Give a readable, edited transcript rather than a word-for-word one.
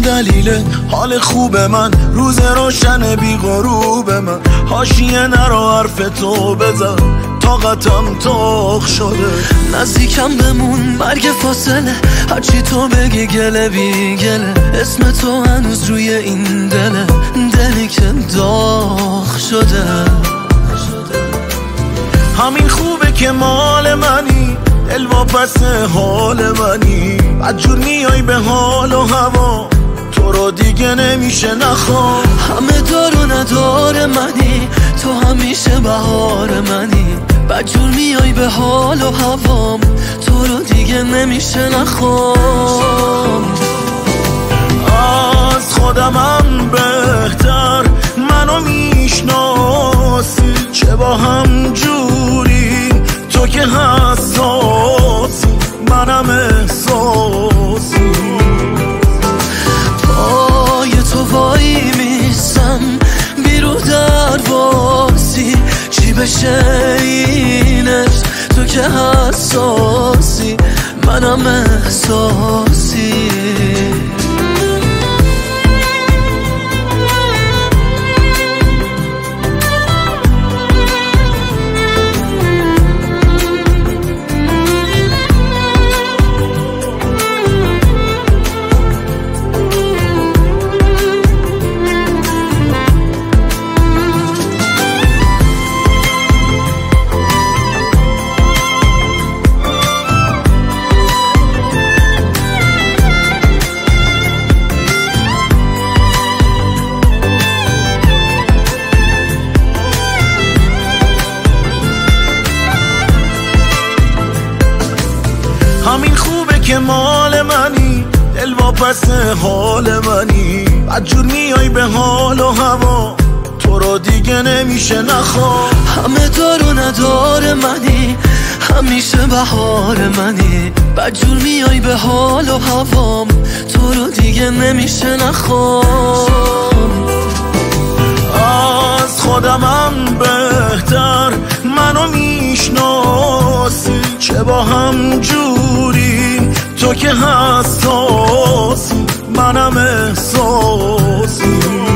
دلیل حال خوب من، روز روشن بی غروب من. حاشیه نرو حرف تو بزن، طاقتم تاخ شده. نزدیکم بمون مرگ فاصله، هرچی تو بگی گله بی گله. اسم تو هنوز روی این دله، دلی که داغ شده. همین خوبه که مال منی، دل واپس حال منی. بدجور میای به حال و هوا، تو رو دیگه نمیشه نخوام. همه دار و ندار منی، تو همیشه بهار منی. بدجور میای به حال و هوام، تو رو دیگه نمیشه نخوام. از خودمم بهتر منو میشناسی، چه با هم جوری تو که حساسی، منم احساسی. پای تو وای میسم بیرو درواسی، چی بشه اینش تو که حساسی، منم احساسی. همین خوبه که مال منی، دل واپس حال منی. بدجور میای به حال و هوا، تو رو دیگه نمیشه نخوام. همه دار و ندار منی، همیشه بهار منی. بدجور میای به حال و هوام، تو رو دیگه نمیشه نخوام. از خودمم بهتر منو میشناسی، چه با هم جوری تو که حساسی، منم احساسی.